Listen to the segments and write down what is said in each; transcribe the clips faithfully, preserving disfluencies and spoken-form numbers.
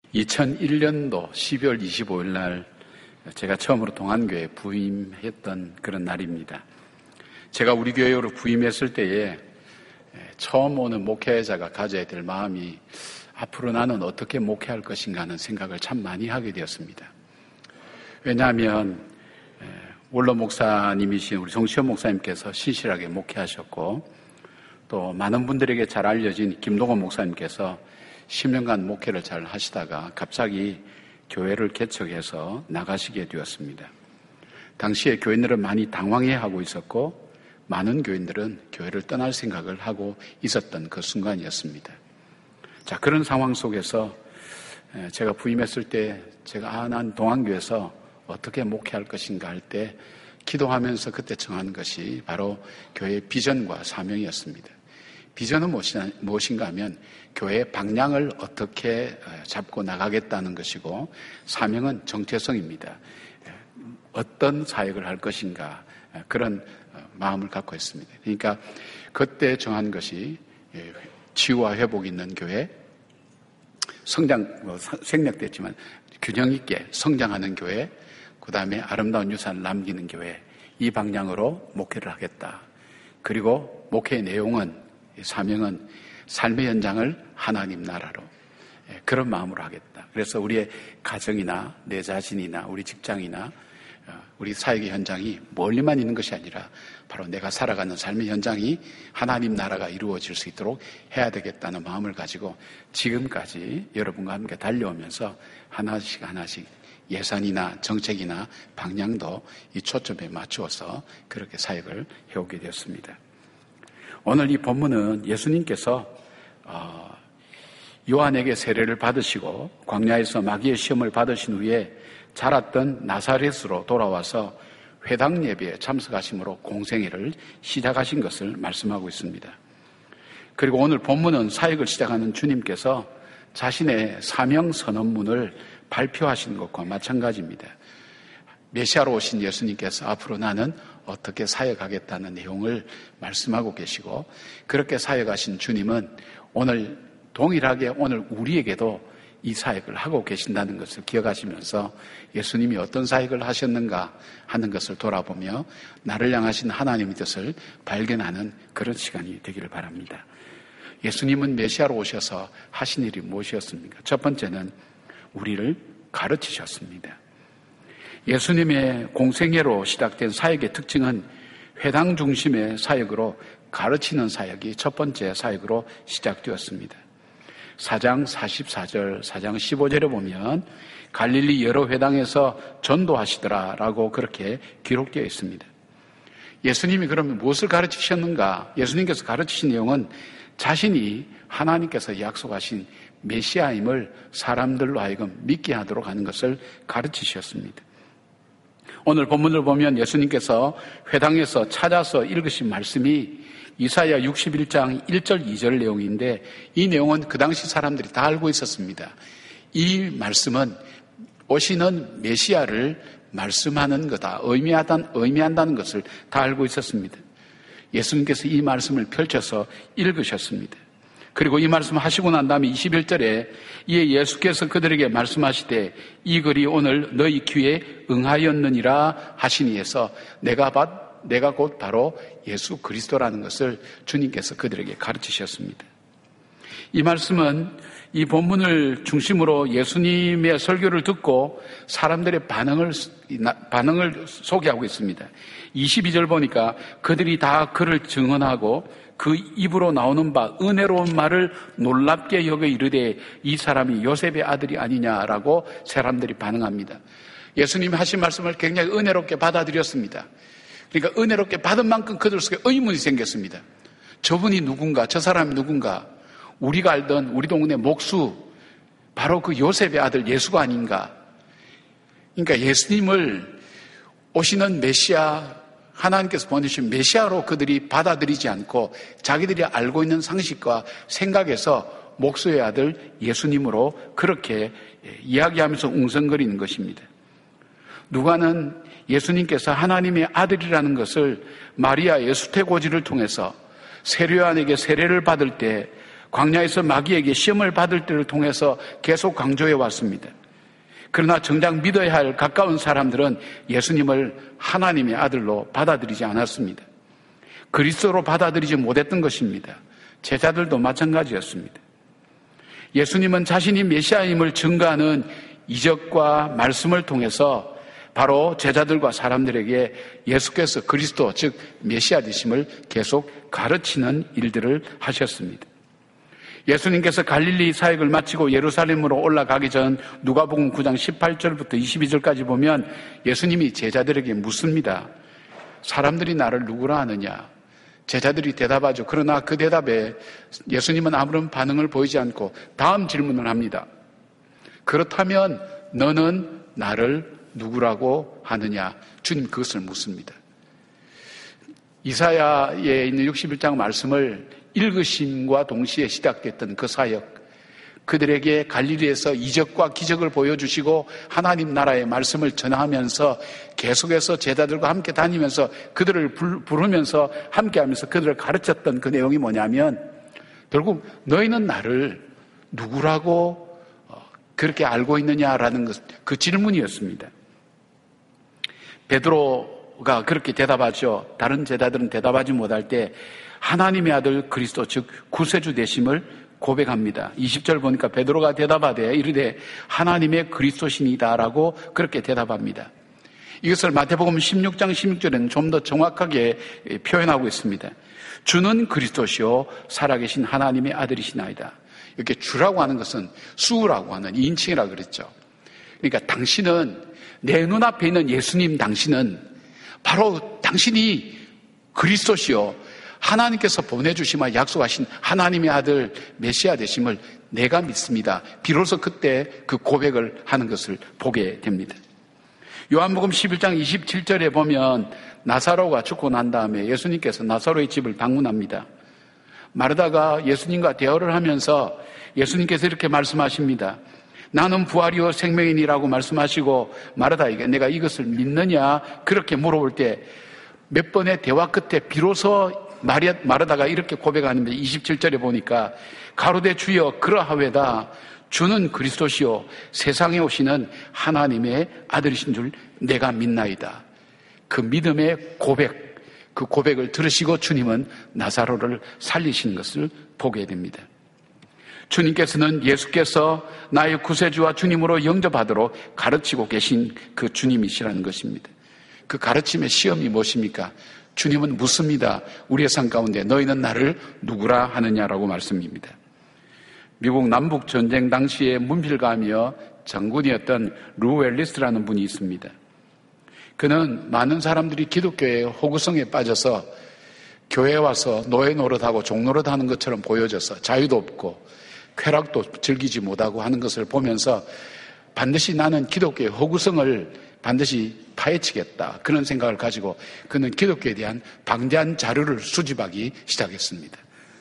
이천일 년도 십이월 이십오일 날 제가 처음으로 동안교회에 부임했던 그런 날입니다. 제가 우리 교회로 부임했을 때에 처음 오는 목회자가 가져야 될 마음이 앞으로 나는 어떻게 목회할 것인가 하는 생각을 참 많이 하게 되었습니다. 왜냐하면 원로 목사님이신 우리 정시현 목사님께서 신실하게 목회하셨고, 또 많은 분들에게 잘 알려진 김동원 목사님께서 십 년간 목회를 잘 하시다가 갑자기 교회를 개척해서 나가시게 되었습니다. 당시에 교인들은 많이 당황해하고 있었고, 많은 교인들은 교회를 떠날 생각을 하고 있었던 그 순간이었습니다. 자, 그런 상황 속에서 제가 부임했을 때 제가 아, 난 동안교회에서 어떻게 목회할 것인가 할 때 기도하면서 그때 정한 것이 바로 교회의 비전과 사명이었습니다. 비전은 무엇인가 하면 교회의 방향을 어떻게 잡고 나가겠다는 것이고, 사명은 정체성입니다. 어떤 사역을 할 것인가, 그런 마음을 갖고 있습니다. 그러니까 그때 정한 것이 치유와 회복이 있는 교회, 성장, 뭐 생략됐지만 균형 있게 성장하는 교회, 그 다음에 아름다운 유산을 남기는 교회, 이 방향으로 목회를 하겠다. 그리고 목회의 내용은, 사명은 삶의 현장을 하나님 나라로, 그런 마음으로 하겠다. 그래서 우리의 가정이나 내 자신이나 우리 직장이나 우리 사역의 현장이 멀리만 있는 것이 아니라 바로 내가 살아가는 삶의 현장이 하나님 나라가 이루어질 수 있도록 해야 되겠다는 마음을 가지고 지금까지 여러분과 함께 달려오면서 하나씩 하나씩 예산이나 정책이나 방향도 이 초점에 맞추어서 그렇게 사역을 해오게 되었습니다. 오늘 이 본문은 예수님께서 요한에게 세례를 받으시고 광야에서 마귀의 시험을 받으신 후에 자랐던 나사렛으로 돌아와서 회당 예배에 참석하심으로 공생애를 시작하신 것을 말씀하고 있습니다. 그리고 오늘 본문은 사역을 시작하는 주님께서 자신의 사명 선언문을 발표하신 것과 마찬가지입니다. 메시아로 오신 예수님께서 앞으로 나는 어떻게 사역하겠다는 내용을 말씀하고 계시고, 그렇게 사역하신 주님은 오늘 동일하게 오늘 우리에게도 이 사역을 하고 계신다는 것을 기억하시면서 예수님이 어떤 사역을 하셨는가 하는 것을 돌아보며 나를 향하신 하나님의 뜻을 발견하는 그런 시간이 되기를 바랍니다. 예수님은 메시아로 오셔서 하신 일이 무엇이었습니까? 첫 번째는 우리를 가르치셨습니다. 예수님의 공생애로 시작된 사역의 특징은 회당 중심의 사역으로 가르치는 사역이 첫 번째 사역으로 시작되었습니다. 사장 사십사절, 사장 십오절에 보면 갈릴리 여러 회당에서 전도하시더라라고 그렇게 기록되어 있습니다. 예수님이 그러면 무엇을 가르치셨는가? 예수님께서 가르치신 내용은 자신이 하나님께서 약속하신 메시아임을 사람들로 하여금 믿게 하도록 하는 것을 가르치셨습니다. 오늘 본문을 보면 예수님께서 회당에서 찾아서 읽으신 말씀이 이사야 육십일장 일절 이절 내용인데, 이 내용은 그 당시 사람들이 다 알고 있었습니다. 이 말씀은 오시는 메시아를 말씀하는 거다, 의미하다, 의미한다는 것을 다 알고 있었습니다. 예수님께서 이 말씀을 펼쳐서 읽으셨습니다. 그리고 이 말씀 하시고 난 다음에 이십일절에 이에 예수께서 그들에게 말씀하시되 이 글이 오늘 너희 귀에 응하였느니라 하시니에서 내가 받 내가 곧 바로 예수 그리스도라는 것을 주님께서 그들에게 가르치셨습니다. 이 말씀은 이 본문을 중심으로 예수님의 설교를 듣고 사람들의 반응을, 반응을 소개하고 있습니다. 이십이절 보니까 그들이 다 그를 증언하고 그 입으로 나오는 바 은혜로운 말을 놀랍게 여겨 이르되 이 사람이 요셉의 아들이 아니냐라고 사람들이 반응합니다. 예수님이 하신 말씀을 굉장히 은혜롭게 받아들였습니다. 그러니까 은혜롭게 받은 만큼 그들 속에 의문이 생겼습니다. 저분이 누군가, 저 사람이 누군가, 우리가 알던 우리 동네 목수, 바로 그 요셉의 아들 예수가 아닌가. 그러니까 예수님을 오시는 메시아, 하나님께서 보내주신 메시아로 그들이 받아들이지 않고 자기들이 알고 있는 상식과 생각에서 목수의 아들 예수님으로 그렇게 이야기하면서 웅성거리는 것입니다. 누가는 예수님께서 하나님의 아들이라는 것을 마리아의 수태고지를 통해서 세례요한에게 세례를 받을 때 광야에서 마귀에게 시험을 받을 때를 통해서 계속 강조해 왔습니다. 그러나 정작 믿어야 할 가까운 사람들은 예수님을 하나님의 아들로 받아들이지 않았습니다. 그리스도로 받아들이지 못했던 것입니다. 제자들도 마찬가지였습니다. 예수님은 자신이 메시아임을 증거하는 이적과 말씀을 통해서 바로 제자들과 사람들에게 예수께서 그리스도, 즉 메시아 되심을 계속 가르치는 일들을 하셨습니다. 예수님께서 갈릴리 사역을 마치고 예루살렘으로 올라가기 전 누가복음 구 장 십팔 절부터 이십이 절까지 보면 예수님이 제자들에게 묻습니다. 사람들이 나를 누구라 하느냐? 제자들이 대답하죠. 그러나 그 대답에 예수님은 아무런 반응을 보이지 않고 다음 질문을 합니다. 그렇다면 너는 나를 누구라고 하느냐? 주님 그것을 묻습니다. 이사야에 있는 육십일 장 말씀을 읽으심과 동시에 시작됐던 그 사역, 그들에게 갈릴리에서 이적과 기적을 보여주시고 하나님 나라의 말씀을 전하면서 계속해서 제자들과 함께 다니면서 그들을 부르면서 함께하면서 그들을 가르쳤던 그 내용이 뭐냐면 결국 너희는 나를 누구라고 그렇게 알고 있느냐라는 것, 그 질문이었습니다. 베드로가 그렇게 대답하죠. 다른 제자들은 대답하지 못할 때 하나님의 아들 그리스도 즉 구세주 되심을 고백합니다. 이십 절 보니까 베드로가 대답하되 이르되 하나님의 그리스도시니다라고 그렇게 대답합니다. 이것을 마태복음 십육 장 십육 절에는 좀 더 정확하게 표현하고 있습니다. 주는 그리스도시요 살아계신 하나님의 아들이시나이다. 이렇게 주라고 하는 것은 수라고 하는 인칭이라고 그랬죠. 그러니까 당신은 내 눈앞에 있는 예수님 당신은 바로 당신이 그리스도시요 하나님께서 보내주시마 약속하신 하나님의 아들 메시아 되심을 내가 믿습니다. 비로소 그때 그 고백을 하는 것을 보게 됩니다. 요한복음 십일 장 이십칠 절에 보면 나사로가 죽고 난 다음에 예수님께서 나사로의 집을 방문합니다. 마르다가 예수님과 대화를 하면서 예수님께서 이렇게 말씀하십니다. 나는 부활이요 생명이니라고 말씀하시고 마르다에게 내가 이것을 믿느냐 그렇게 물어볼 때 몇 번의 대화 끝에 비로소 마르다가 이렇게 고백하는데 이십칠 절에 보니까 가로되 주여 그러하외다 주는 그리스도시요 세상에 오시는 하나님의 아들이신 줄 내가 믿나이다. 그 믿음의 고백, 그 고백을 들으시고 주님은 나사로를 살리시는 것을 보게 됩니다. 주님께서는 예수께서 나의 구세주와 주님으로 영접하도록 가르치고 계신 그 주님이시라는 것입니다. 그 가르침의 시험이 무엇입니까? 주님은 묻습니다. 우리의 삶 가운데 너희는 나를 누구라 하느냐라고 말씀입니다. 미국 남북전쟁 당시에 문필가며 장군이었던 루웰리스라는 분이 있습니다. 그는 많은 사람들이 기독교의 호구성에 빠져서 교회에 와서 노예 노릇하고 종 노릇하는 것처럼 보여져서 자유도 없고 쾌락도 즐기지 못하고 하는 것을 보면서 반드시 나는 기독교의 호구성을 반드시 파헤치겠다 그런 생각을 가지고 그는 기독교에 대한 방대한 자료를 수집하기 시작했습니다.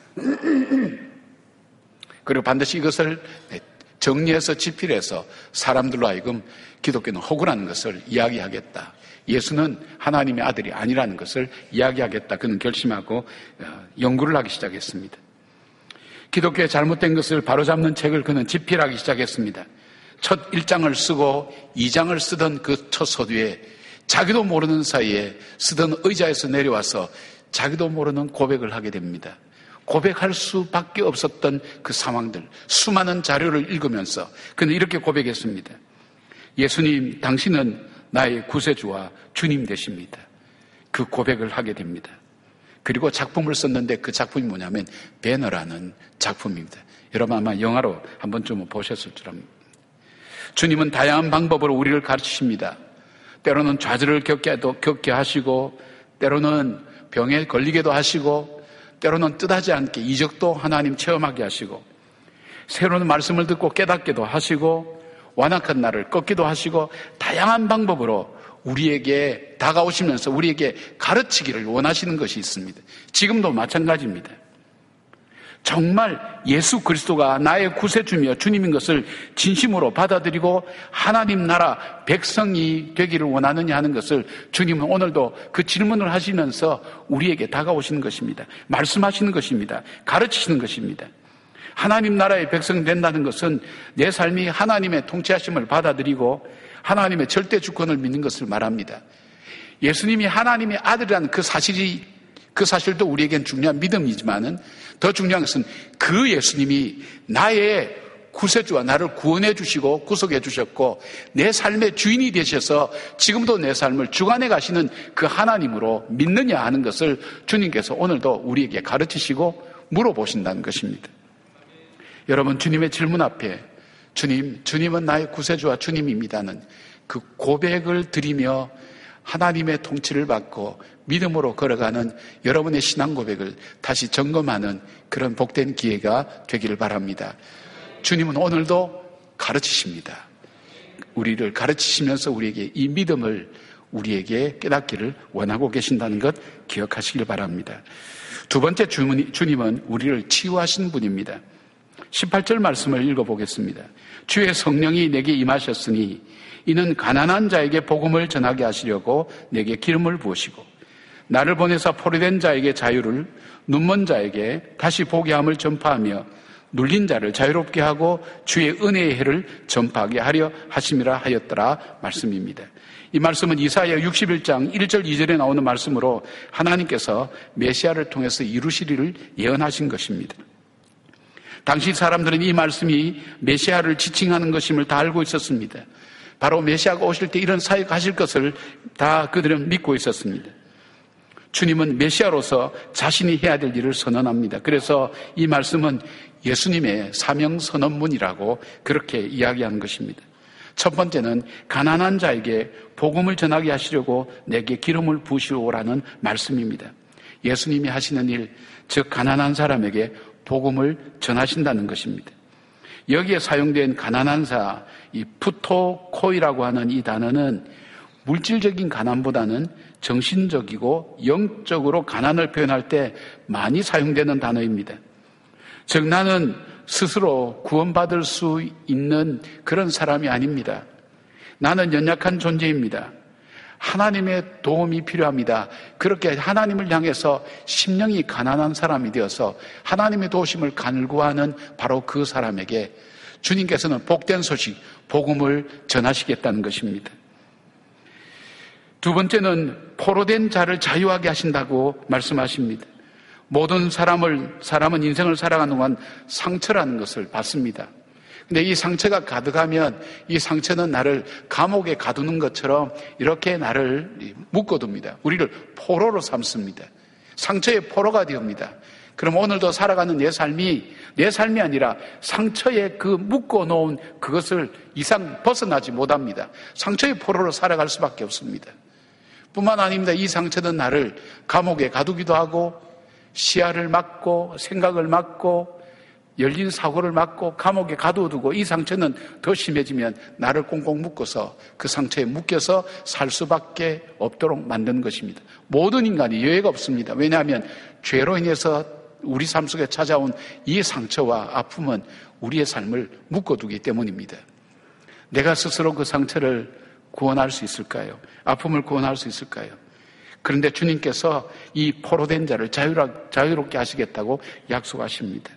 그리고 반드시 이것을 정리해서 집필해서 사람들로 하여금 기독교는 호구라는 것을 이야기하겠다. 예수는 하나님의 아들이 아니라는 것을 이야기하겠다. 그는 결심하고 연구를 하기 시작했습니다. 기독교의 잘못된 것을 바로잡는 책을 그는 집필하기 시작했습니다. 첫 일 장을 쓰고 이 장을 쓰던 그 첫 서두에 자기도 모르는 사이에 쓰던 의자에서 내려와서 자기도 모르는 고백을 하게 됩니다. 고백할 수밖에 없었던 그 상황들, 수많은 자료를 읽으면서 그는 이렇게 고백했습니다. 예수님, 당신은 나의 구세주와 주님 되십니다. 그 고백을 하게 됩니다. 그리고 작품을 썼는데 그 작품이 뭐냐면 배너라는 작품입니다. 여러분 아마 영화로 한 번쯤 보셨을 줄 압니다. 주님은 다양한 방법으로 우리를 가르치십니다. 때로는 좌절을 겪게도 겪게 하시고 때로는 병에 걸리게도 하시고 때로는 뜻하지 않게 이적도 하나님 체험하게 하시고 새로운 말씀을 듣고 깨닫게도 하시고 완악한 나를 꺾기도 하시고 다양한 방법으로 우리에게 다가오시면서 우리에게 가르치기를 원하시는 것이 있습니다. 지금도 마찬가지입니다. 정말 예수 그리스도가 나의 구세주며 주님인 것을 진심으로 받아들이고 하나님 나라 백성이 되기를 원하느냐 하는 것을 주님은 오늘도 그 질문을 하시면서 우리에게 다가오시는 것입니다. 말씀하시는 것입니다. 가르치시는 것입니다. 하나님 나라의 백성 된다는 것은 내 삶이 하나님의 통치하심을 받아들이고 하나님의 절대 주권을 믿는 것을 말합니다. 예수님이 하나님의 아들이라는 그 사실이, 그 사실도 우리에겐 중요한 믿음이지만은 더 중요한 것은 그 예수님이 나의 구세주와 나를 구원해 주시고 구속해 주셨고 내 삶의 주인이 되셔서 지금도 내 삶을 주관해 가시는 그 하나님으로 믿느냐 하는 것을 주님께서 오늘도 우리에게 가르치시고 물어보신다는 것입니다. 여러분, 주님의 질문 앞에 주님, 주님은 나의 구세주와 주님입니다는 그 고백을 드리며 하나님의 통치를 받고 믿음으로 걸어가는 여러분의 신앙 고백을 다시 점검하는 그런 복된 기회가 되기를 바랍니다. 주님은 오늘도 가르치십니다. 우리를 가르치시면서 우리에게 이 믿음을 우리에게 깨닫기를 원하고 계신다는 것 기억하시길 바랍니다. 두 번째 주님은 우리를 치유하신 분입니다. 십팔 절 말씀을 읽어보겠습니다. 주의 성령이 내게 임하셨으니 이는 가난한 자에게 복음을 전하게 하시려고 내게 기름을 부으시고 나를 보내사 포로된 자에게 자유를, 눈먼 자에게 다시 보게 함을 전파하며 눌린 자를 자유롭게 하고 주의 은혜의 해를 전파하게 하려 하심이라 하였더라 말씀입니다. 이 말씀은 이사야 육십일 장 일 절 이 절에 나오는 말씀으로 하나님께서 메시아를 통해서 이루시리를 예언하신 것입니다. 당시 사람들은 이 말씀이 메시아를 지칭하는 것임을 다 알고 있었습니다. 바로 메시아가 오실 때 이런 사역 하실 것을 다 그들은 믿고 있었습니다. 주님은 메시아로서 자신이 해야 될 일을 선언합니다. 그래서 이 말씀은 예수님의 사명 선언문이라고 그렇게 이야기하는 것입니다. 첫 번째는 가난한 자에게 복음을 전하게 하시려고 내게 기름을 부으시오라는 말씀입니다. 예수님이 하시는 일, 즉 가난한 사람에게 복음을 전하신다는 것입니다. 여기에 사용된 가난한 자, 이 푸토코이라고 하는 이 단어는 물질적인 가난보다는 정신적이고 영적으로 가난을 표현할 때 많이 사용되는 단어입니다. 즉 나는 스스로 구원받을 수 있는 그런 사람이 아닙니다. 나는 연약한 존재입니다. 하나님의 도움이 필요합니다. 그렇게 하나님을 향해서 심령이 가난한 사람이 되어서 하나님의 도우심을 간구하는 바로 그 사람에게 주님께서는 복된 소식, 복음을 전하시겠다는 것입니다. 두 번째는 포로된 자를 자유하게 하신다고 말씀하십니다. 모든 사람을, 사람은 인생을 살아가는 동안 상처라는 것을 받습니다. 근데 이 상처가 가득하면 이 상처는 나를 감옥에 가두는 것처럼 이렇게 나를 묶어둡니다. 우리를 포로로 삼습니다. 상처의 포로가 되옵니다. 그럼 오늘도 살아가는 내 삶이 내 삶이 아니라 상처에 그 묶어놓은 그것을 이상 벗어나지 못합니다. 상처의 포로로 살아갈 수밖에 없습니다. 뿐만 아닙니다. 이 상처는 나를 감옥에 가두기도 하고 시야를 막고 생각을 막고 열린 사고를 막고 감옥에 가둬두고 이 상처는 더 심해지면 나를 꽁꽁 묶어서 그 상처에 묶여서 살 수밖에 없도록 만드는 것입니다. 모든 인간이 여유가 없습니다. 왜냐하면 죄로 인해서 우리 삶 속에 찾아온 이 상처와 아픔은 우리의 삶을 묶어두기 때문입니다. 내가 스스로 그 상처를 구원할 수 있을까요? 아픔을 구원할 수 있을까요? 그런데 주님께서 이 포로된 자를 자유롭게 하시겠다고 약속하십니다.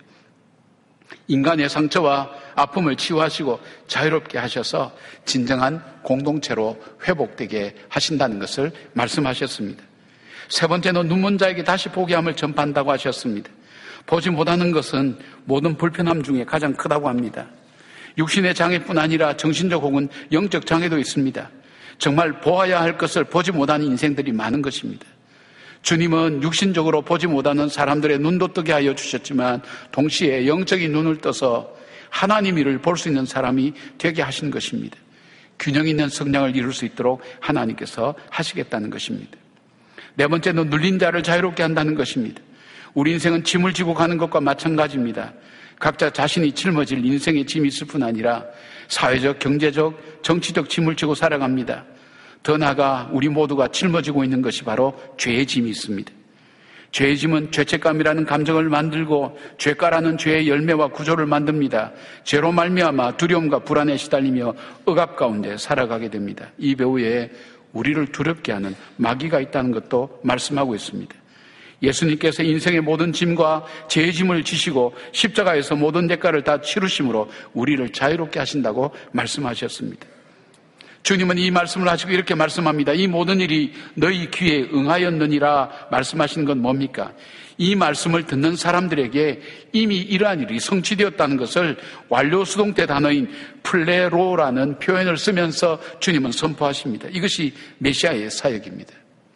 인간의 상처와 아픔을 치유하시고 자유롭게 하셔서 진정한 공동체로 회복되게 하신다는 것을 말씀하셨습니다. 세 번째는 눈먼 자에게 다시 보게 함을 전파한다고 하셨습니다. 보지 못하는 것은 모든 불편함 중에 가장 크다고 합니다. 육신의 장애뿐 아니라 정신적 혹은 영적 장애도 있습니다. 정말 보아야 할 것을 보지 못하는 인생들이 많은 것입니다. 주님은 육신적으로 보지 못하는 사람들의 눈도 뜨게 하여 주셨지만 동시에 영적인 눈을 떠서 하나님 일을 볼 수 있는 사람이 되게 하신 것입니다. 균형 있는 성량을 이룰 수 있도록 하나님께서 하시겠다는 것입니다. 네 번째는 눌린 자를 자유롭게 한다는 것입니다. 우리 인생은 짐을 지고 가는 것과 마찬가지입니다. 각자 자신이 짊어질 인생의 짐이 있을 뿐 아니라 사회적, 경제적, 정치적 짐을 지고 살아갑니다. 더 나아가 우리 모두가 짊어지고 있는 것이 바로 죄의 짐이 있습니다. 죄의 짐은 죄책감이라는 감정을 만들고 죄가라는 죄의 열매와 구조를 만듭니다. 죄로 말미암아 두려움과 불안에 시달리며 억압 가운데 살아가게 됩니다. 이 배후에 우리를 두렵게 하는 마귀가 있다는 것도 말씀하고 있습니다. 예수님께서 인생의 모든 짐과 죄의 짐을 지시고 십자가에서 모든 대가를 다 치르심으로 우리를 자유롭게 하신다고 말씀하셨습니다. 주님은 이 말씀을 하시고 이렇게 말씀합니다. 이 모든 일이 너희 귀에 응하였느니라 말씀하시는 건 뭡니까? 이 말씀을 듣는 사람들에게 이미 이러한 일이 성취되었다는 것을 완료수동태 단어인 플레로라는 표현을 쓰면서 주님은 선포하십니다. 이것이 메시아의 사역입니다.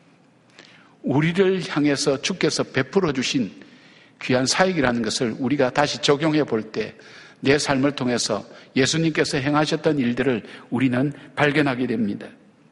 우리를 향해서 주께서 베풀어 주신 귀한 사역이라는 것을 우리가 다시 적용해 볼 때 내 삶을 통해서 예수님께서 행하셨던 일들을 우리는 발견하게 됩니다.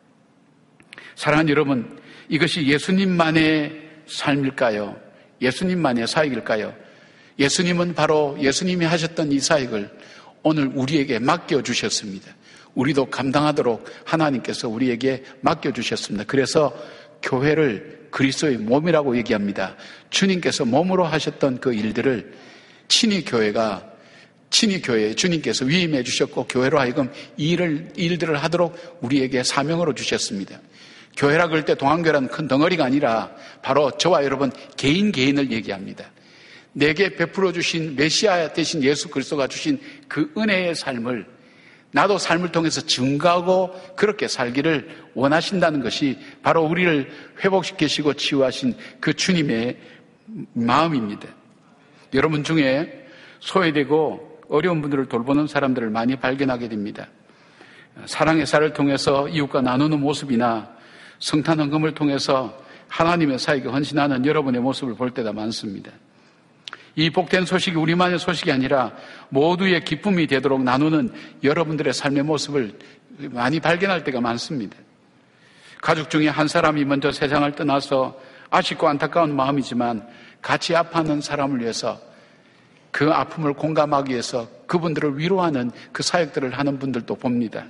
사랑하는 여러분, 이것이 예수님만의 삶일까요? 예수님만의 사역일까요? 예수님은 바로 예수님이 하셨던 이 사역을 오늘 우리에게 맡겨주셨습니다. 우리도 감당하도록 하나님께서 우리에게 맡겨주셨습니다. 그래서 교회를 그리스도의 몸이라고 얘기합니다. 주님께서 몸으로 하셨던 그 일들을 친히 교회가 친히 교회에 주님께서 위임해 주셨고 교회로 하여금 이 일을, 일들을 하도록 우리에게 사명으로 주셨습니다. 교회라 그럴 때 동안교회라는 큰 덩어리가 아니라 바로 저와 여러분 개인 개인을 얘기합니다. 내게 베풀어 주신 메시아 되신 예수 그리스도가 주신 그 은혜의 삶을 나도 삶을 통해서 증거하고 그렇게 살기를 원하신다는 것이 바로 우리를 회복시키시고 치유하신 그 주님의 마음입니다. 여러분 중에 소외되고 어려운 분들을 돌보는 사람들을 많이 발견하게 됩니다. 사랑의 쌀을 통해서 이웃과 나누는 모습이나 성탄 헌금을 통해서 하나님의 사역에 헌신하는 여러분의 모습을 볼 때가 많습니다. 이 복된 소식이 우리만의 소식이 아니라 모두의 기쁨이 되도록 나누는 여러분들의 삶의 모습을 많이 발견할 때가 많습니다. 가족 중에 한 사람이 먼저 세상을 떠나서 아쉽고 안타까운 마음이지만 같이 아파하는 사람을 위해서 그 아픔을 공감하기 위해서 그분들을 위로하는 그 사역들을 하는 분들도 봅니다.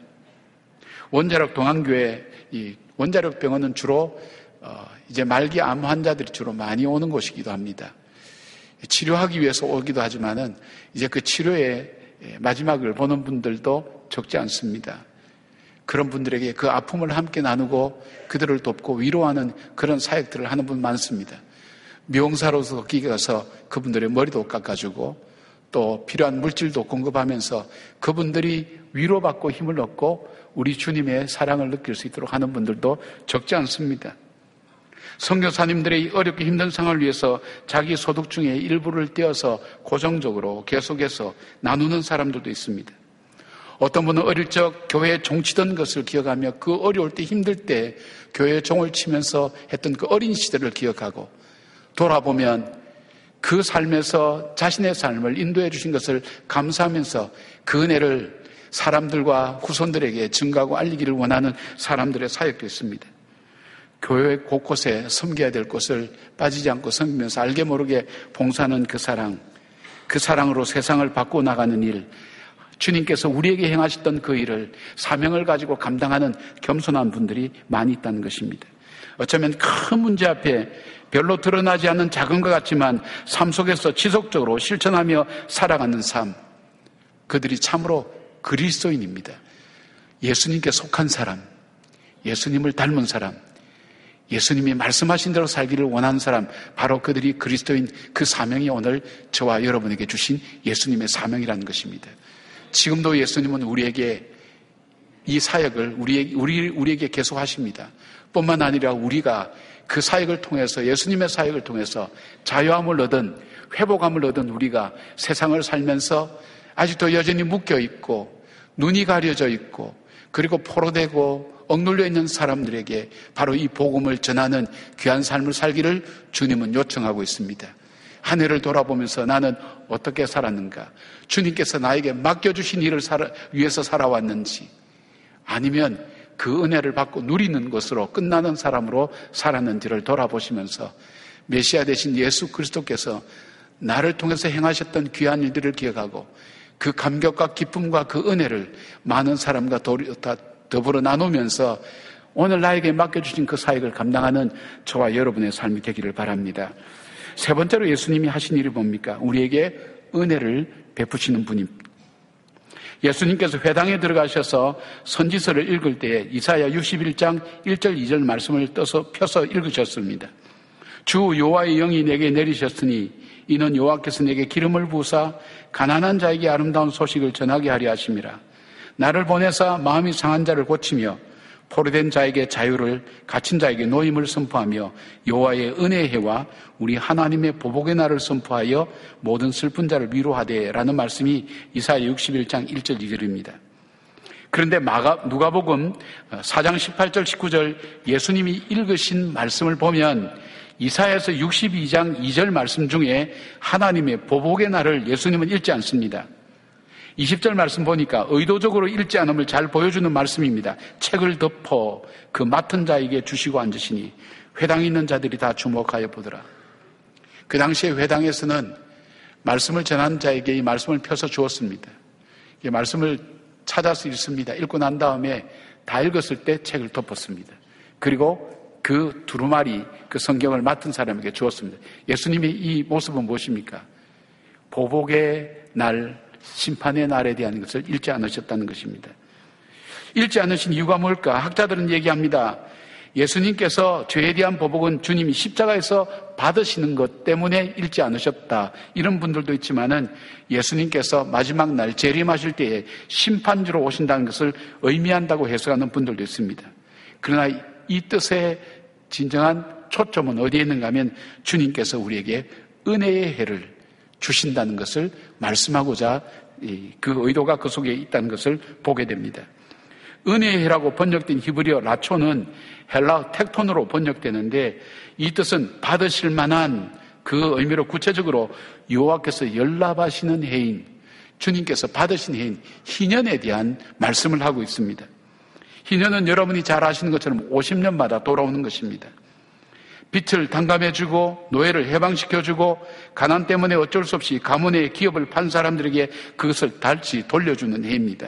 원자력 동안교회 이 원자력 병원은 주로 어 이제 말기 암 환자들이 주로 많이 오는 곳이기도 합니다. 치료하기 위해서 오기도 하지만은 이제 그 치료의 마지막을 보는 분들도 적지 않습니다. 그런 분들에게 그 아픔을 함께 나누고 그들을 돕고 위로하는 그런 사역들을 하는 분 많습니다. 미용사로서 거기 가서 그분들의 머리도 깎아주고 또 필요한 물질도 공급하면서 그분들이 위로받고 힘을 얻고 우리 주님의 사랑을 느낄 수 있도록 하는 분들도 적지 않습니다. 선교사님들의 어렵게 힘든 상황을 위해서 자기 소득 중에 일부를 떼어서 고정적으로 계속해서 나누는 사람들도 있습니다. 어떤 분은 어릴 적 교회에 종치던 것을 기억하며 그 어려울 때 힘들 때 교회에 종을 치면서 했던 그 어린 시절을 기억하고 돌아보면 그 삶에서 자신의 삶을 인도해 주신 것을 감사하면서 그 은혜를 사람들과 후손들에게 증가하고 알리기를 원하는 사람들의 사역도 있습니다. 교회 곳곳에 섬겨야 될 곳을 빠지지 않고 섬기면서 알게 모르게 봉사하는 그 사랑, 그 사랑으로 세상을 바꾸어 나가는 일, 주님께서 우리에게 행하셨던 그 일을 사명을 가지고 감당하는 겸손한 분들이 많이 있다는 것입니다. 어쩌면 큰 문제 앞에 별로 드러나지 않는 작은 것 같지만 삶 속에서 지속적으로 실천하며 살아가는 삶, 그들이 참으로 그리스도인입니다. 예수님께 속한 사람, 예수님을 닮은 사람, 예수님이 말씀하신 대로 살기를 원하는 사람, 바로 그들이 그리스도인 그 사명이 오늘 저와 여러분에게 주신 예수님의 사명이라는 것입니다. 지금도 예수님은 우리에게 이 사역을 우리, 우리, 우리에게 계속 하십니다. 뿐만 아니라 우리가 그 사역을 통해서 예수님의 사역을 통해서 자유함을 얻은 회복함을 얻은 우리가 세상을 살면서 아직도 여전히 묶여 있고 눈이 가려져 있고 그리고 포로되고 억눌려 있는 사람들에게 바로 이 복음을 전하는 귀한 삶을 살기를 주님은 요청하고 있습니다. 한 해를 돌아보면서 나는 어떻게 살았는가? 주님께서 나에게 맡겨주신 일을 살아, 위해서 살아왔는지 아니면 그 은혜를 받고 누리는 것으로 끝나는 사람으로 살았는지를 돌아보시면서 메시아 되신 예수 그리스도께서 나를 통해서 행하셨던 귀한 일들을 기억하고 그 감격과 기쁨과 그 은혜를 많은 사람과 더불어 나누면서 오늘 나에게 맡겨주신 그 사역을 감당하는 저와 여러분의 삶이 되기를 바랍니다. 세 번째로 예수님이 하신 일이 뭡니까? 우리에게 은혜를 베푸시는 분입니다. 예수님께서 회당에 들어가셔서 선지서를 읽을 때에 이사야 육십일 장 일 절 이 절 말씀을 떠서 펴서 읽으셨습니다. 주 여호와의 영이 내게 내리셨으니 이는 여호와께서 내게 기름을 부으사 가난한 자에게 아름다운 소식을 전하게 하려 하심이라. 나를 보내사 마음이 상한 자를 고치며 포로된 자에게 자유를, 갇힌 자에게 노임을 선포하며 여호와의 은혜의 해와 우리 하나님의 보복의 날을 선포하여 모든 슬픈 자를 위로하되 라는 말씀이 이사야 육십일 장 일 절 이 절입니다. 그런데 마가, 누가복음 사 장 십팔 절 십구 절 예수님이 읽으신 말씀을 보면 이사야에서 육십이 장 이 절 말씀 중에 하나님의 보복의 날을 예수님은 읽지 않습니다. 이십 절 말씀 보니까 의도적으로 읽지 않음을 잘 보여주는 말씀입니다. 책을 덮어 그 맡은 자에게 주시고 앉으시니 회당에 있는 자들이 다 주목하여 보더라. 그 당시에 회당에서는 말씀을 전한 자에게 이 말씀을 펴서 주었습니다. 이 말씀을 찾아서 읽습니다. 읽고 난 다음에 다 읽었을 때 책을 덮었습니다. 그리고 그 두루마리, 그 성경을 맡은 사람에게 주었습니다. 예수님의 이 모습은 무엇입니까? 보복의 날, 심판의 날에 대한 것을 읽지 않으셨다는 것입니다. 읽지 않으신 이유가 뭘까? 학자들은 얘기합니다. 예수님께서 죄에 대한 보복은 주님이 십자가에서 받으시는 것 때문에 읽지 않으셨다. 이런 분들도 있지만은 예수님께서 마지막 날 재림하실 때에 심판주로 오신다는 것을 의미한다고 해석하는 분들도 있습니다. 그러나 이 뜻의 진정한 초점은 어디에 있는가 하면 주님께서 우리에게 은혜의 해를 주신다는 것을 말씀하고자 그 의도가 그 속에 있다는 것을 보게 됩니다. 은혜의 해라고 번역된 히브리어 라초는 헬라어 텍톤으로 번역되는데 이 뜻은 받으실 만한 그 의미로 구체적으로 여호와께서 연락하시는 해인, 주님께서 받으신 해인 희년에 대한 말씀을 하고 있습니다. 희년은 여러분이 잘 아시는 것처럼 오십 년마다 돌아오는 것입니다. 빚을 탕감해주고 노예를 해방시켜주고 가난 때문에 어쩔 수 없이 가문의 기업을 판 사람들에게 그것을 다시 돌려주는 해입니다.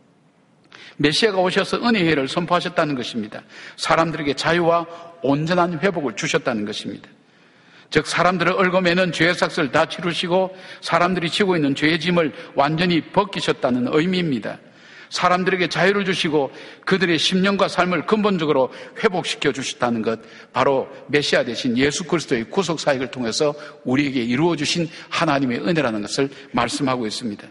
메시아가 오셔서 은혜의 해를 선포하셨다는 것입니다. 사람들에게 자유와 온전한 회복을 주셨다는 것입니다. 즉 사람들을 얽어매는 죄의 삭을 다 치루시고 사람들이 지고 있는 죄의 짐을 완전히 벗기셨다는 의미입니다. 사람들에게 자유를 주시고 그들의 심령과 삶을 근본적으로 회복시켜 주셨다는 것, 바로 메시아 되신 예수 그리스도의 구속 사역을 통해서 우리에게 이루어 주신 하나님의 은혜라는 것을 말씀하고 있습니다.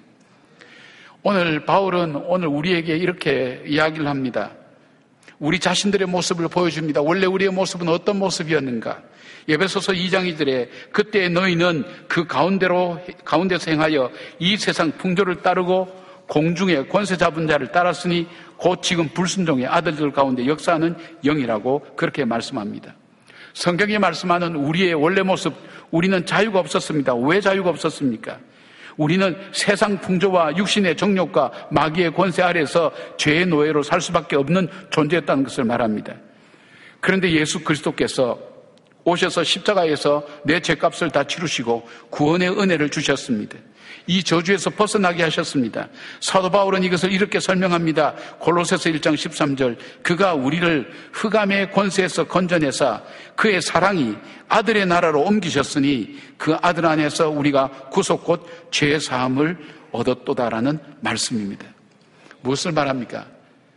오늘 바울은 오늘 우리에게 이렇게 이야기를 합니다. 우리 자신들의 모습을 보여줍니다. 원래 우리의 모습은 어떤 모습이었는가? 에베소서 이 장 이 절에 그때 너희는 그 가운데로 가운데서 행하여 이 세상 풍조를 따르고 공중의 권세 잡은 자를 따랐으니 곧 지금 불순종의 아들들 가운데 역사하는 영이라고 그렇게 말씀합니다. 성경이 말씀하는 우리의 원래 모습, 우리는 자유가 없었습니다. 왜 자유가 없었습니까? 우리는 세상 풍조와 육신의 정욕과 마귀의 권세 아래에서 죄의 노예로 살 수밖에 없는 존재였다는 것을 말합니다. 그런데 예수 그리스도께서 오셔서 십자가에서 내 죄값을 다 치루시고 구원의 은혜를 주셨습니다. 이 저주에서 벗어나게 하셨습니다. 사도 바울은 이것을 이렇게 설명합니다. 골로새서 일 장 십삼 절 그가 우리를 흑암의 권세에서 건져내사 그의 사랑이 아들의 나라로 옮기셨으니 그 아들 안에서 우리가 구속 곧 죄의 사함을 얻었도다라는 말씀입니다. 무엇을 말합니까?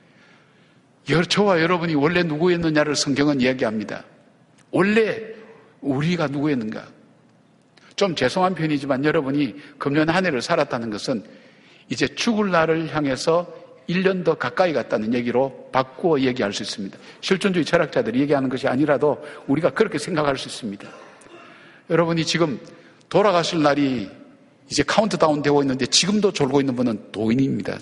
저와 여러분이 원래 누구였느냐를 성경은 이야기합니다. 원래 우리가 누구였는가? 좀 죄송한 표현이지만 여러분이 금년 한 해를 살았다는 것은 이제 죽을 날을 향해서 일 년 더 가까이 갔다는 얘기로 바꾸어 얘기할 수 있습니다. 실존주의 철학자들이 얘기하는 것이 아니라도 우리가 그렇게 생각할 수 있습니다. 여러분이 지금 돌아가실 날이 이제 카운트다운 되고 있는데 지금도 졸고 있는 분은 도인입니다.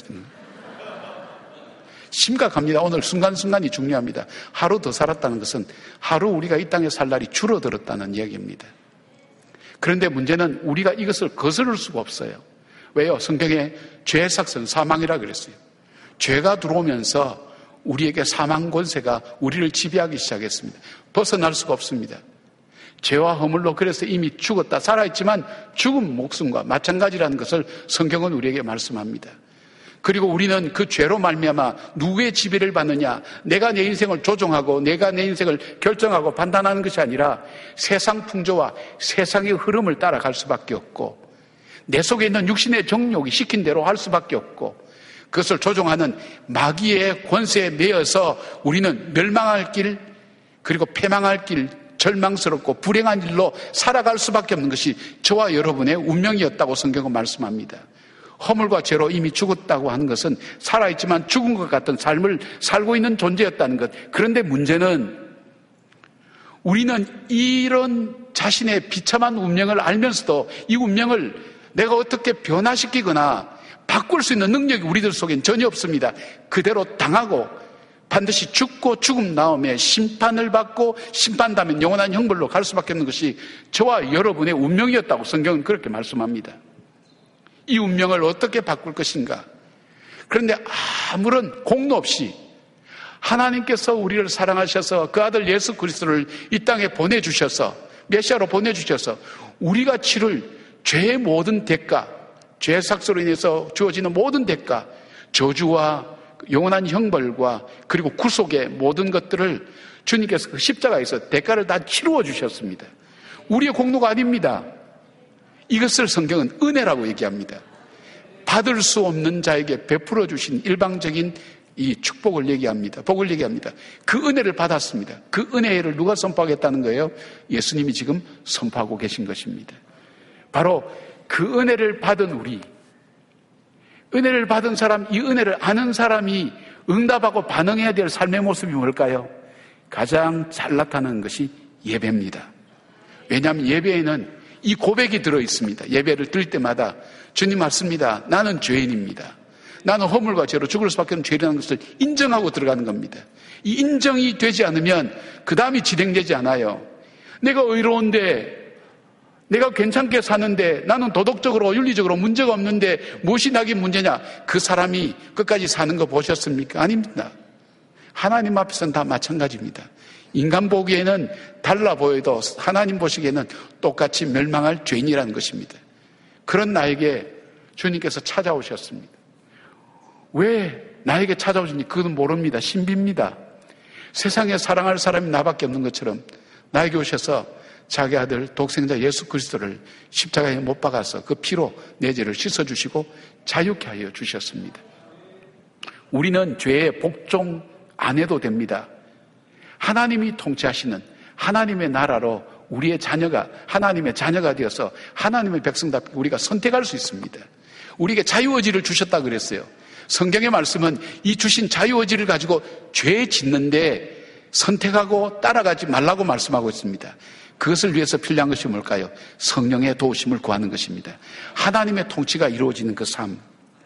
심각합니다. 오늘 순간순간이 중요합니다. 하루 더 살았다는 것은 하루 우리가 이 땅에 살 날이 줄어들었다는 이야기입니다. 그런데 문제는 우리가 이것을 거스를 수가 없어요. 왜요? 성경에 죄의 삭은 사망이라 그랬어요. 죄가 들어오면서 우리에게 사망 권세가 우리를 지배하기 시작했습니다. 벗어날 수가 없습니다. 죄와 허물로 그래서 이미 죽었다 살아있지만 죽은 목숨과 마찬가지라는 것을 성경은 우리에게 말씀합니다. 그리고 우리는 그 죄로 말미암아 누구의 지배를 받느냐, 내가 내 인생을 조종하고 내가 내 인생을 결정하고 판단하는 것이 아니라 세상 풍조와 세상의 흐름을 따라갈 수밖에 없고 내 속에 있는 육신의 정욕이 시킨 대로 할 수밖에 없고 그것을 조종하는 마귀의 권세에 매여서 우리는 멸망할 길 그리고 패망할 길 절망스럽고 불행한 일로 살아갈 수밖에 없는 것이 저와 여러분의 운명이었다고 성경은 말씀합니다. 허물과 죄로 이미 죽었다고 하는 것은 살아있지만 죽은 것 같은 삶을 살고 있는 존재였다는 것. 그런데 문제는 우리는 이런 자신의 비참한 운명을 알면서도 이 운명을 내가 어떻게 변화시키거나 바꿀 수 있는 능력이 우리들 속엔 전혀 없습니다. 그대로 당하고 반드시 죽고 죽음 다음에 심판을 받고 심판다면 영원한 형벌로 갈 수밖에 없는 것이 저와 여러분의 운명이었다고 성경은 그렇게 말씀합니다. 이 운명을 어떻게 바꿀 것인가? 그런데 아무런 공로 없이 하나님께서 우리를 사랑하셔서 그 아들 예수 그리스도를 이 땅에 보내주셔서 메시아로 보내주셔서 우리가 치를 죄의 모든 대가, 죄의 삭스로 인해서 주어지는 모든 대가, 저주와 영원한 형벌과 그리고 구속의 모든 것들을 주님께서 그 십자가에서 대가를 다 치루어 주셨습니다. 우리의 공로가 아닙니다. 이것을 성경은 은혜라고 얘기합니다. 받을 수 없는 자에게 베풀어 주신 일방적인 이 축복을 얘기합니다. 복을 얘기합니다. 그 은혜를 받았습니다. 그 은혜를 누가 선포하겠다는 거예요? 예수님이 지금 선포하고 계신 것입니다. 바로 그 은혜를 받은 우리, 은혜를 받은 사람, 이 은혜를 아는 사람이 응답하고 반응해야 될 삶의 모습이 뭘까요? 가장 잘 나타나는 것이 예배입니다. 왜냐하면 예배에는 이 고백이 들어있습니다. 예배를 드릴 때마다 주님 맞습니다. 나는 죄인입니다. 나는 허물과 죄로 죽을 수밖에 없는 죄라는 것을 인정하고 들어가는 겁니다. 이 인정이 되지 않으면 그 다음이 진행되지 않아요. 내가 의로운데, 내가 괜찮게 사는데, 나는 도덕적으로 윤리적으로 문제가 없는데 무엇이 나긴 문제냐? 그 사람이 끝까지 사는 거 보셨습니까? 아닙니다. 하나님 앞에서는 다 마찬가지입니다. 인간 보기에는 달라 보여도 하나님 보시기에는 똑같이 멸망할 죄인이라는 것입니다. 그런 나에게 주님께서 찾아오셨습니다. 왜 나에게 찾아오시니? 그건 모릅니다. 신비입니다. 세상에 사랑할 사람이 나밖에 없는 것처럼 나에게 오셔서 자기 아들 독생자 예수 그리스도를 십자가에 못 박아서 그 피로 내 죄를 씻어주시고 자유케 하여 주셨습니다. 우리는 죄의 복종 안 해도 됩니다. 하나님이 통치하시는 하나님의 나라로 우리의 자녀가 하나님의 자녀가 되어서 하나님의 백성답게 우리가 선택할 수 있습니다. 우리에게 자유의지를 주셨다 그랬어요. 성경의 말씀은 이 주신 자유의지를 가지고 죄 짓는데 선택하고 따라가지 말라고 말씀하고 있습니다. 그것을 위해서 필요한 것이 뭘까요? 성령의 도우심을 구하는 것입니다. 하나님의 통치가 이루어지는 그 삶.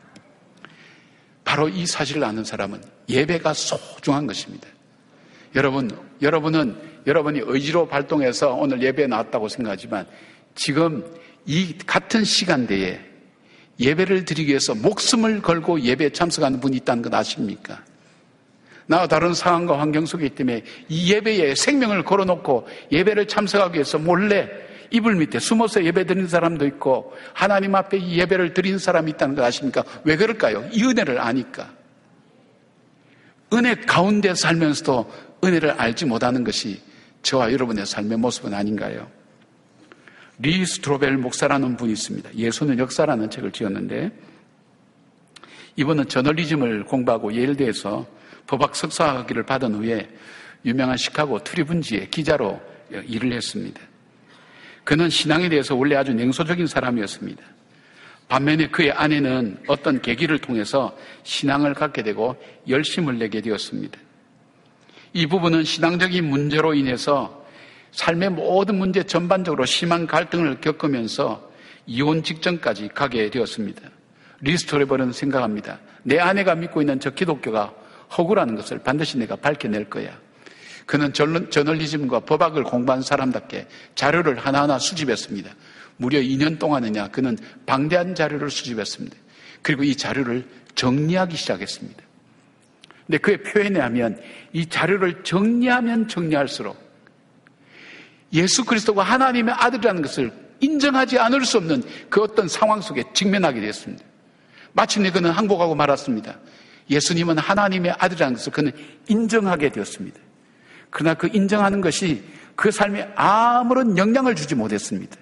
바로 이 사실을 아는 사람은 예배가 소중한 것입니다. 여러분, 여러분은 여러분이 의지로 발동해서 오늘 예배에 나왔다고 생각하지만 지금 이 같은 시간대에 예배를 드리기 위해서 목숨을 걸고 예배에 참석하는 분이 있다는 것 아십니까? 나와 다른 상황과 환경 속에 있기 때문에 이 예배에 생명을 걸어놓고 예배를 참석하기 위해서 몰래 이불 밑에 숨어서 예배 드리는 사람도 있고 하나님 앞에 이 예배를 드리는 사람이 있다는 걸 아십니까? 왜 그럴까요? 이 은혜를 아니까. 은혜 가운데 살면서도 은혜를 알지 못하는 것이 저와 여러분의 삶의 모습은 아닌가요? 리 스트로벨 목사라는 분이 있습니다. 예수는 역사라는 책을 지었는데 이분은 저널리즘을 공부하고 예일대에서 법학 석사학위를 받은 후에 유명한 시카고 트리뷴지의 기자로 일을 했습니다. 그는 신앙에 대해서 원래 아주 냉소적인 사람이었습니다. 반면에 그의 아내는 어떤 계기를 통해서 신앙을 갖게 되고 열심을 내게 되었습니다. 이 부부는 신앙적인 문제로 인해서 삶의 모든 문제 전반적으로 심한 갈등을 겪으면서 이혼 직전까지 가게 되었습니다. 리 스트로벨은 생각합니다. 내 아내가 믿고 있는 저 기독교가 허구라는 것을 반드시 내가 밝혀낼 거야. 그는 저널리즘과 법학을 공부한 사람답게 자료를 하나하나 수집했습니다. 무려 이 년 동안이냐 그는 방대한 자료를 수집했습니다. 그리고 이 자료를 정리하기 시작했습니다. 근데 그의 표현에 하면 이 자료를 정리하면 정리할수록 예수 그리스도가 하나님의 아들이라는 것을 인정하지 않을 수 없는 그 어떤 상황 속에 직면하게 됐습니다. 마침내 그는 항복하고 말았습니다. 예수님은 하나님의 아들이라는 것을 그는 인정하게 되었습니다. 그러나 그 인정하는 것이 그 삶에 아무런 영향을 주지 못했습니다.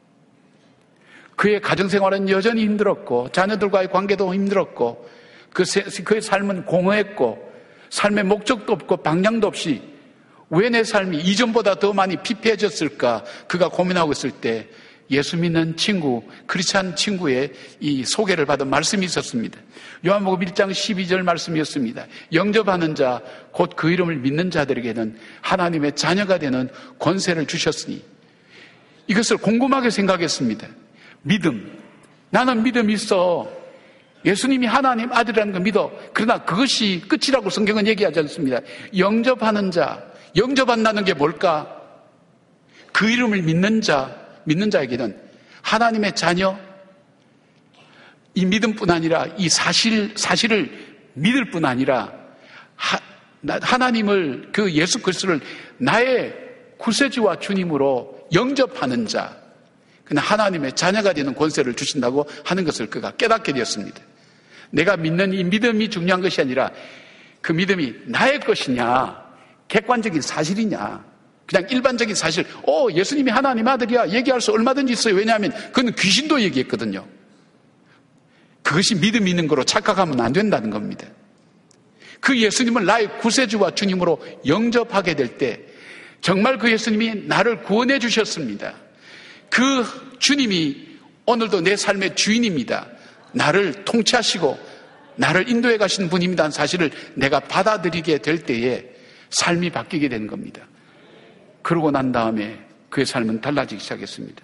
그의 가정생활은 여전히 힘들었고 자녀들과의 관계도 힘들었고 그 그의 삶은 공허했고 삶의 목적도 없고 방향도 없이 왜 내 삶이 이전보다 더 많이 피폐해졌을까? 그가 고민하고 있을 때 예수 믿는 친구, 크리스찬 친구의 이 소개를 받은 말씀이 있었습니다. 요한복음 일 장 십이 절 말씀이었습니다. 영접하는 자, 곧 그 이름을 믿는 자들에게는 하나님의 자녀가 되는 권세를 주셨으니, 이것을 궁금하게 생각했습니다. 믿음. 나는 믿음이 있어. 예수님이 하나님 아들이라는 걸 믿어. 그러나 그것이 끝이라고 성경은 얘기하지 않습니다. 영접하는 자, 영접한다는 게 뭘까? 그 이름을 믿는 자, 믿는 자에게는 하나님의 자녀, 이 믿음뿐 아니라 이 사실, 사실을 믿을 뿐 아니라 하, 하나님을, 그 예수 그리스도를 나의 구세주와 주님으로 영접하는 자, 그는 하나님의 자녀가 되는 권세를 주신다고 하는 것을 그가 깨닫게 되었습니다. 내가 믿는 이 믿음이 중요한 것이 아니라 그 믿음이 나의 것이냐, 객관적인 사실이냐, 그냥 일반적인 사실, 어, 예수님이 하나님 아들이야 얘기할 수 얼마든지 있어요. 왜냐하면 그는 귀신도 얘기했거든요. 그것이 믿음 있는 거로 착각하면 안 된다는 겁니다. 그 예수님을 나의 구세주와 주님으로 영접하게 될 때 정말 그 예수님이 나를 구원해 주셨습니다. 그 주님이 오늘도 내 삶의 주인입니다. 나를 통치하시고 나를 인도해 가시는 분입니다는 사실을 내가 받아들이게 될 때에 삶이 바뀌게 되는 겁니다. 그러고 난 다음에 그의 삶은 달라지기 시작했습니다.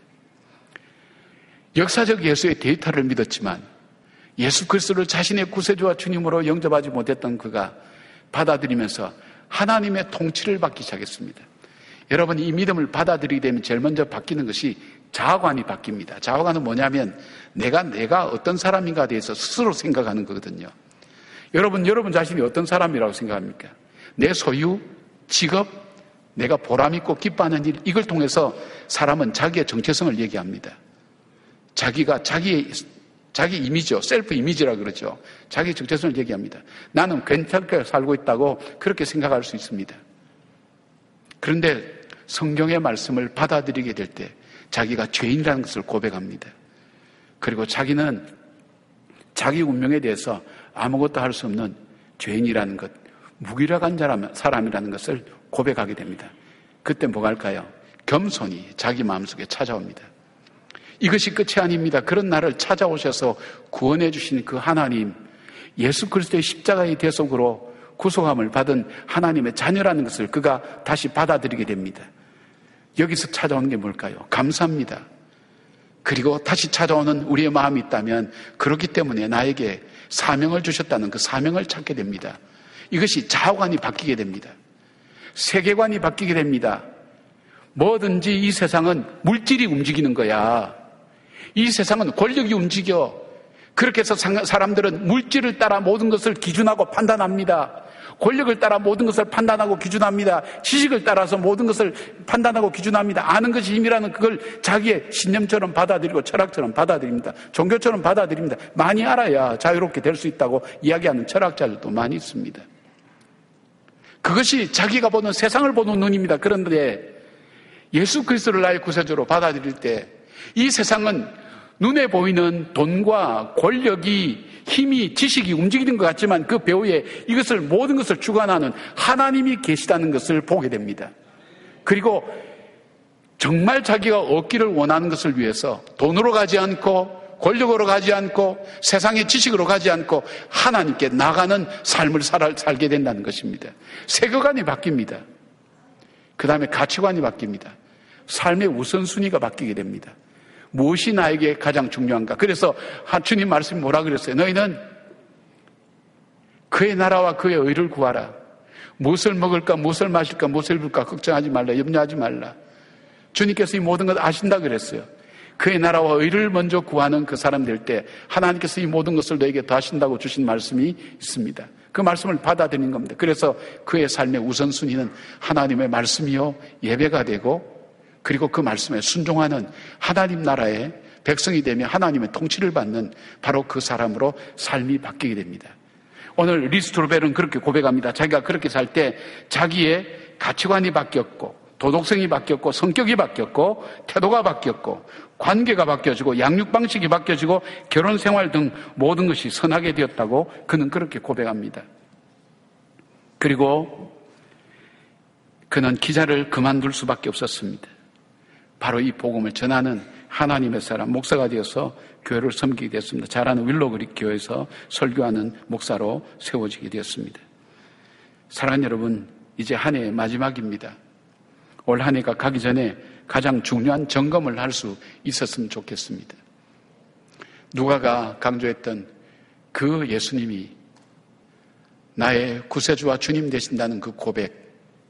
역사적 예수의 데이터를 믿었지만 예수 그리스도를 자신의 구세주와 주님으로 영접하지 못했던 그가 받아들이면서 하나님의 통치를 받기 시작했습니다. 여러분, 이 믿음을 받아들이게 되면 제일 먼저 바뀌는 것이 자아관이 바뀝니다. 자아관은 뭐냐면 내가 내가 어떤 사람인가에 대해서 스스로 생각하는 거거든요. 여러분, 여러분 자신이 어떤 사람이라고 생각합니까? 내 소유, 직업, 내가 보람있고 기뻐하는 일, 이걸 통해서 사람은 자기의 정체성을 얘기합니다. 자기가 자기의 자기 이미지요, 셀프 이미지라 그러죠. 자기 정체성을 얘기합니다. 나는 괜찮게 살고 있다고 그렇게 생각할 수 있습니다. 그런데 성경의 말씀을 받아들이게 될 때 자기가 죄인이라는 것을 고백합니다. 그리고 자기는 자기 운명에 대해서 아무것도 할 수 없는 죄인이라는 것, 무기력한 사람이라는 것을 고백하게 됩니다. 그때 뭐가 할까요? 겸손이 자기 마음속에 찾아옵니다. 이것이 끝이 아닙니다. 그런 나를 찾아오셔서 구원해 주신 그 하나님, 예수 그리스도의 십자가의 대속으로 구속함을 받은 하나님의 자녀라는 것을 그가 다시 받아들이게 됩니다. 여기서 찾아오는 게 뭘까요? 감사합니다. 그리고 다시 찾아오는 우리의 마음이 있다면 그렇기 때문에 나에게 사명을 주셨다는 그 사명을 찾게 됩니다. 이것이 자아관이 바뀌게 됩니다. 세계관이 바뀌게 됩니다. 뭐든지 이 세상은 물질이 움직이는 거야. 이 세상은 권력이 움직여. 그렇게 해서 사람들은 물질을 따라 모든 것을 기준하고 판단합니다. 권력을 따라 모든 것을 판단하고 기준합니다. 지식을 따라서 모든 것을 판단하고 기준합니다. 아는 것이 힘이라는 그걸 자기의 신념처럼 받아들이고 철학처럼 받아들입니다. 종교처럼 받아들입니다. 많이 알아야 자유롭게 될 수 있다고 이야기하는 철학자들도 많이 있습니다. 그것이 자기가 보는 세상을 보는 눈입니다. 그런데 예수 그리스도를 나의 구세주로 받아들일 때 이 세상은 눈에 보이는 돈과 권력이, 힘이, 지식이 움직이는 것 같지만 그 배후에 이것을, 모든 것을 주관하는 하나님이 계시다는 것을 보게 됩니다. 그리고 정말 자기가 얻기를 원하는 것을 위해서 돈으로 가지 않고 권력으로 가지 않고 세상의 지식으로 가지 않고 하나님께 나가는 삶을 살게 된다는 것입니다. 세계관이 바뀝니다. 그 다음에 가치관이 바뀝니다. 삶의 우선순위가 바뀌게 됩니다. 무엇이 나에게 가장 중요한가? 그래서 주님 말씀이 뭐라 그랬어요? 너희는 그의 나라와 그의 의를 구하라. 무엇을 먹을까, 무엇을 마실까, 무엇을 입을까 걱정하지 말라, 염려하지 말라. 주님께서 이 모든 것 아신다 그랬어요. 그의 나라와 의를 먼저 구하는 그 사람 될 때 하나님께서 이 모든 것을 너에게 더하신다고 주신 말씀이 있습니다. 그 말씀을 받아들이는 겁니다. 그래서 그의 삶의 우선순위는 하나님의 말씀이요 예배가 되고, 그리고 그 말씀에 순종하는 하나님 나라의 백성이 되며 하나님의 통치를 받는 바로 그 사람으로 삶이 바뀌게 됩니다. 오늘 리스트로벨은 그렇게 고백합니다. 자기가 그렇게 살 때 자기의 가치관이 바뀌었고, 도덕성이 바뀌었고, 성격이 바뀌었고, 태도가 바뀌었고, 관계가 바뀌어지고, 양육 방식이 바뀌어지고, 결혼 생활 등 모든 것이 선하게 되었다고 그는 그렇게 고백합니다. 그리고 그는 기자를 그만둘 수밖에 없었습니다. 바로 이 복음을 전하는 하나님의 사람, 목사가 되어서 교회를 섬기게 되었습니다. 잘하는 윌로그릭 교회에서 설교하는 목사로 세워지게 되었습니다. 사랑하는 여러분, 이제 한 해의 마지막입니다. 올 한 해가 가기 전에 가장 중요한 점검을 할 수 있었으면 좋겠습니다. 누가가 강조했던 그 예수님이 나의 구세주와 주님 되신다는 그 고백,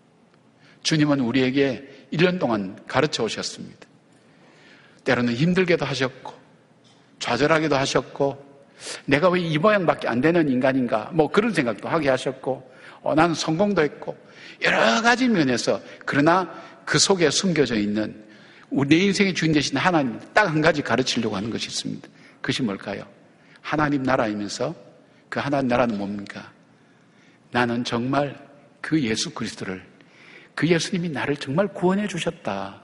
주님은 우리에게 일 년 동안 가르쳐 오셨습니다. 때로는 힘들게도 하셨고 좌절하기도 하셨고 내가 왜 이 모양밖에 안 되는 인간인가 뭐 그런 생각도 하게 하셨고 어, 나는 성공도 했고 여러 가지 면에서, 그러나 그 속에 숨겨져 있는 우리 내 인생의 주인 되신 하나님 딱 한 가지 가르치려고 하는 것이 있습니다. 그것이 뭘까요? 하나님 나라이면서 그 하나님 나라는 뭡니까? 나는 정말 그 예수 그리스도를, 그 예수님이 나를 정말 구원해 주셨다.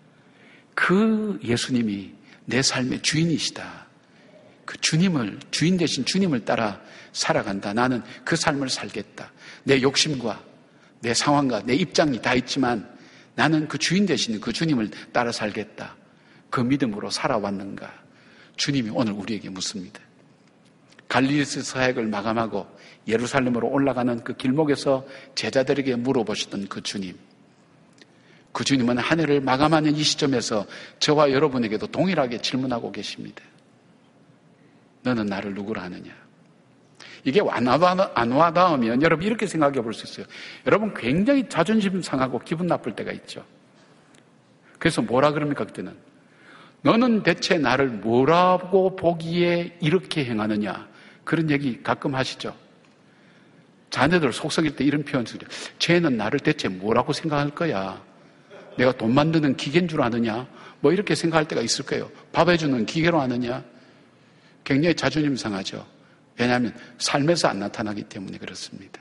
그 예수님이 내 삶의 주인이시다. 그 주님을, 주인 되신 주님을 따라 살아간다. 나는 그 삶을 살겠다. 내 욕심과 내 상황과 내 입장이 다 있지만 나는 그 주인 되시는 그 주님을 따라 살겠다. 그 믿음으로 살아왔는가? 주님이 오늘 우리에게 묻습니다. 갈릴리 사역을 마감하고 예루살렘으로 올라가는 그 길목에서 제자들에게 물어보시던 그 주님. 그 주님은 한 해를 마감하는 이 시점에서 저와 여러분에게도 동일하게 질문하고 계십니다. 너는 나를 누구라 하느냐? 이게 안 와닿으면 여러분 이렇게 생각해 볼 수 있어요. 여러분 굉장히 자존심 상하고 기분 나쁠 때가 있죠. 그래서 뭐라 그럽니까 그때는? 너는 대체 나를 뭐라고 보기에 이렇게 행하느냐? 그런 얘기 가끔 하시죠. 자녀들 속썩일 때 이런 표현 쓰죠. 쟤는 나를 대체 뭐라고 생각할 거야? 내가 돈 만드는 기계인 줄 아느냐? 뭐 이렇게 생각할 때가 있을 거예요. 밥 해주는 기계로 아느냐? 굉장히 자존심 상하죠. 왜냐하면 삶에서 안 나타나기 때문에 그렇습니다.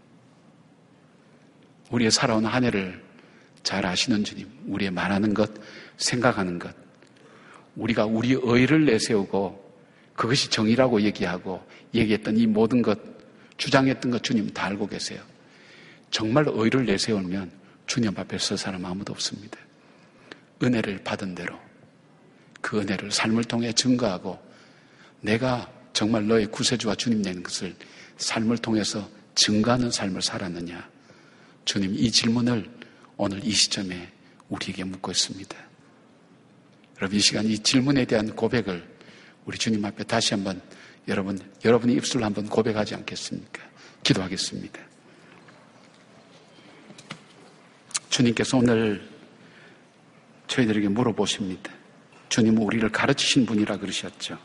우리의 살아온 한 해를 잘 아시는 주님, 우리의 말하는 것, 생각하는 것, 우리가 우리 의를 내세우고 그것이 정의라고 얘기하고 얘기했던 이 모든 것, 주장했던 것 주님 다 알고 계세요. 정말 의를 내세우면 주님 앞에 설 사람 아무도 없습니다. 은혜를 받은 대로 그 은혜를 삶을 통해 증거하고 내가 정말 너의 구세주와 주님 되는 것을 삶을 통해서 증거하는 삶을 살았느냐? 주님 이 질문을 오늘 이 시점에 우리에게 묻고 있습니다. 여러분 이 시간 이 질문에 대한 고백을 우리 주님 앞에 다시 한번 여러분, 여러분의 입술로 한번 고백하지 않겠습니까? 기도하겠습니다. 주님께서 오늘 저희들에게 물어보십니다. 주님은 우리를 가르치신 분이라 그러셨죠.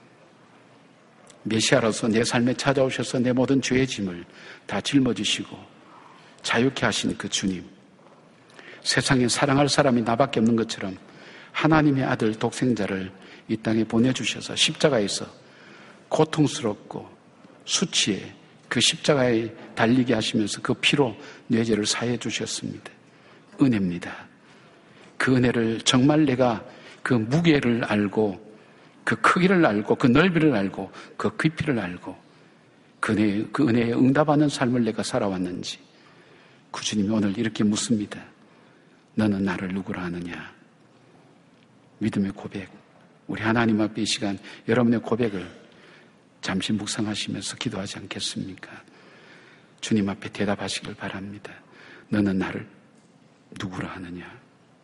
메시아로서 내 삶에 찾아오셔서 내 모든 죄의 짐을 다 짊어지시고 자유케 하신 그 주님, 세상에 사랑할 사람이 나밖에 없는 것처럼 하나님의 아들 독생자를 이 땅에 보내주셔서 십자가에서 고통스럽고 수치에 그 십자가에 달리게 하시면서 그 피로 뇌죄를 사해 주셨습니다. 은혜입니다. 그 은혜를 정말 내가 그 무게를 알고 그 크기를 알고 그 넓이를 알고 그 깊이를 알고 그, 은혜, 그 은혜에 응답하는 삶을 내가 살아왔는지 그 주님이 오늘 이렇게 묻습니다. 너는 나를 누구라 하느냐? 믿음의 고백. 우리 하나님 앞에 이 시간 여러분의 고백을 잠시 묵상하시면서 기도하지 않겠습니까? 주님 앞에 대답하시길 바랍니다. 너는 나를 누구라 하느냐?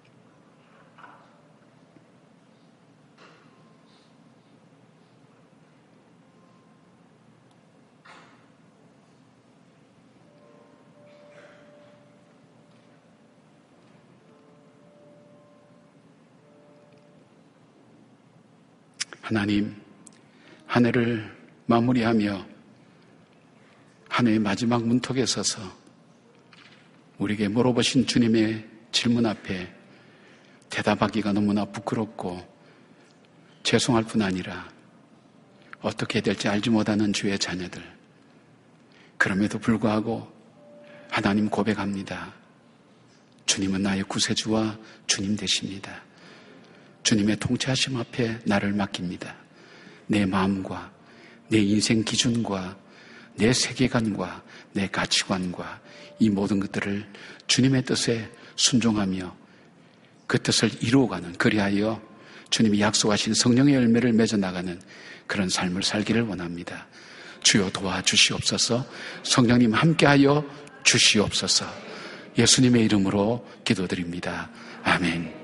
하나님, 한 해를 마무리하며 한 해의 마지막 문턱에 서서 우리에게 물어보신 주님의 질문 앞에 대답하기가 너무나 부끄럽고 죄송할 뿐 아니라 어떻게 해야 될지 알지 못하는 주의 자녀들. 그럼에도 불구하고 하나님 고백합니다. 주님은 나의 구세주와 주님 되십니다. 주님의 통치하심 앞에 나를 맡깁니다. 내 마음과 내 인생 기준과 내 세계관과 내 가치관과 이 모든 것들을 주님의 뜻에 순종하며 그 뜻을 이루어가는, 그리하여 주님이 약속하신 성령의 열매를 맺어나가는 그런 삶을 살기를 원합니다. 주여 도와주시옵소서. 성령님 함께하여 주시옵소서. 예수님의 이름으로 기도드립니다. 아멘.